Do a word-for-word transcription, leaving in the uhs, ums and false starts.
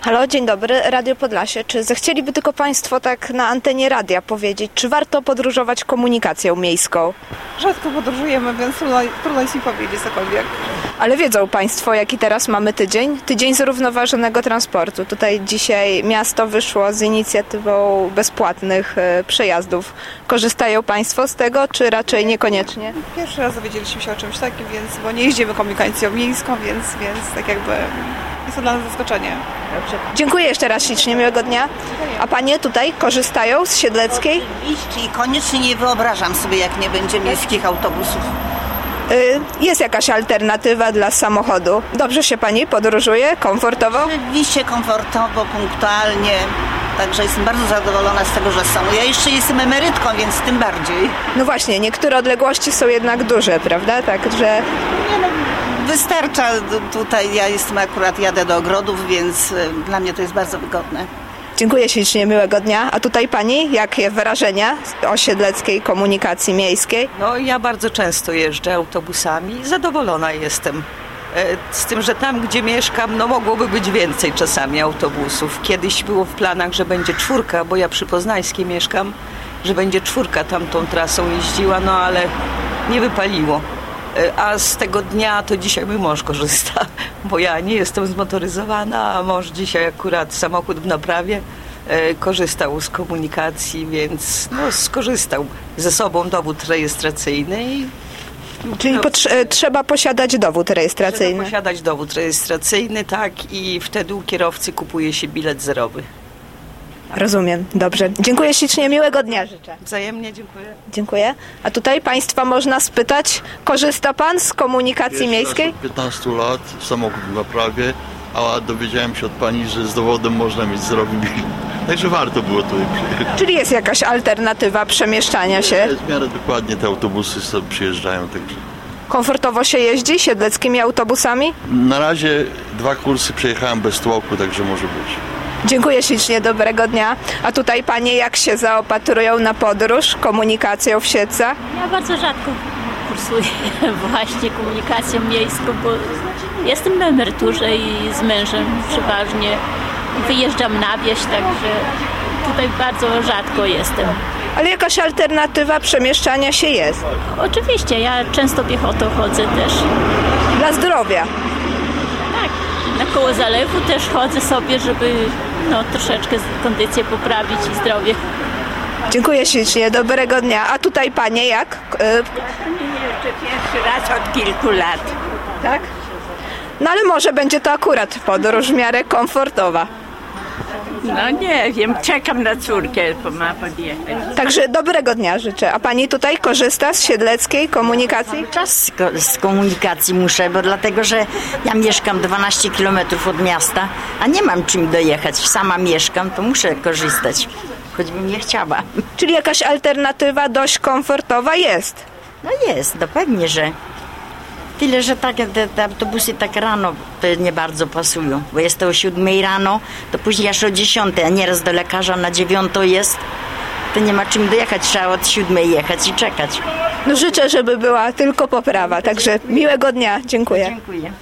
Halo, dzień dobry, Radio Podlasie. Czy zechcieliby tylko Państwo tak na antenie radia powiedzieć, czy warto podróżować komunikacją miejską? Rzadko podróżujemy, więc trudno, trudno jest mi powiedzieć cokolwiek. Ale wiedzą Państwo, jaki teraz mamy tydzień? Tydzień zrównoważonego transportu. Tutaj dzisiaj miasto wyszło z inicjatywą bezpłatnych e, przejazdów. Korzystają Państwo z tego, czy raczej niekoniecznie? Pierwszy raz dowiedzieliśmy się o czymś takim, więc, bo nie jeździmy komunikacją miejską, więc, więc tak jakby jest to dla nas zaskoczenie. Dobrze. Dziękuję jeszcze raz ślicznie, miłego dnia. A Panie tutaj korzystają z Siedleckiej? Oczywiście i koniecznie nie wyobrażam sobie, jak nie będzie miejskich autobusów. Y, jest jakaś alternatywa dla samochodu. Dobrze się Pani podróżuje? Komfortowo? Oczywiście komfortowo, punktualnie. Także jestem bardzo zadowolona z tego, że są. Ja jeszcze jestem emerytką, więc tym bardziej. No właśnie, niektóre odległości są jednak duże, prawda? Także... Nie no, wystarcza tutaj, ja jestem akurat, jadę do ogrodów, więc y, dla mnie to jest bardzo wygodne. Dziękuję ślicznie, miłego dnia. A tutaj Pani, jakie wrażenia o siedleckiej komunikacji miejskiej? No ja bardzo często jeżdżę autobusami, zadowolona jestem. Z tym, że tam, gdzie mieszkam, no mogłoby być więcej czasami autobusów. Kiedyś było w planach, że będzie czwórka, bo ja przy Poznańskiej mieszkam, że będzie czwórka tamtą trasą jeździła, no ale nie wypaliło. A z tego dnia to dzisiaj mój mąż korzysta, bo ja nie jestem zmotoryzowana, a mąż dzisiaj akurat samochód w naprawie korzystał z komunikacji, więc no, skorzystał ze sobą dowód rejestracyjny i Czyli potrze- trzeba posiadać dowód rejestracyjny. Trzeba posiadać dowód rejestracyjny, tak, i wtedy u kierowcy kupuje się bilet zerowy. Rozumiem, dobrze. Dziękuję ślicznie, miłego dnia życzę. Wzajemnie dziękuję. Dziękuję. A tutaj Państwa można spytać, korzysta Pan z komunikacji Pierwszy miejskiej? raz od piętnastu lat, samochód w naprawie, a dowiedziałem się od Pani, że z dowodem można mieć zerowy bilet. Także warto było tutaj przyjechać. Czyli jest jakaś alternatywa przemieszczania się? W miarę dokładnie te autobusy sobie przyjeżdżają, także... Komfortowo się jeździ siedleckimi autobusami? Na razie dwa kursy przejechałem bez tłoku, także może być. Dziękuję ślicznie, dobrego dnia. A tutaj Panie jak się zaopatrują na podróż komunikacją w Siedlcach? Ja bardzo rzadko kursuję właśnie komunikacją miejską, bo jestem na emeryturze i z mężem przeważnie wyjeżdżam na wieś, także tutaj bardzo rzadko jestem. Ale jakaś alternatywa przemieszczania się jest? Oczywiście, ja często piechotą chodzę też. Dla zdrowia? Tak, na koło zalewu też chodzę sobie, żeby no, troszeczkę kondycję poprawić i zdrowie. Dziękuję ślicznie, dobrego dnia. A tutaj Panie jak? Ja jeżdżę pierwszy raz od kilku lat. Tak? No ale może będzie to akurat podróż w miarę komfortowa. No nie wiem, czekam na córkę, bo ma podjechać. Także dobrego dnia życzę. A Pani tutaj korzysta z siedleckiej komunikacji? Czas z, ko- z komunikacji muszę, bo dlatego, że ja mieszkam dwanaście kilometrów od miasta, a nie mam czym dojechać. Sama mieszkam, to muszę korzystać, choćbym nie chciała. Czyli jakaś alternatywa dość komfortowa jest? No jest, no pewnie, że. Tyle, że tak jak te, te autobusy tak rano to nie bardzo pasują, bo jest to o siódmej rano, to później aż o dziesiątej, a nieraz do lekarza na dziewiątą jest, to nie ma czym dojechać, trzeba od siódmej jechać i czekać. No życzę, żeby była tylko poprawa. Także miłego dnia. Dziękuję. Dziękuję.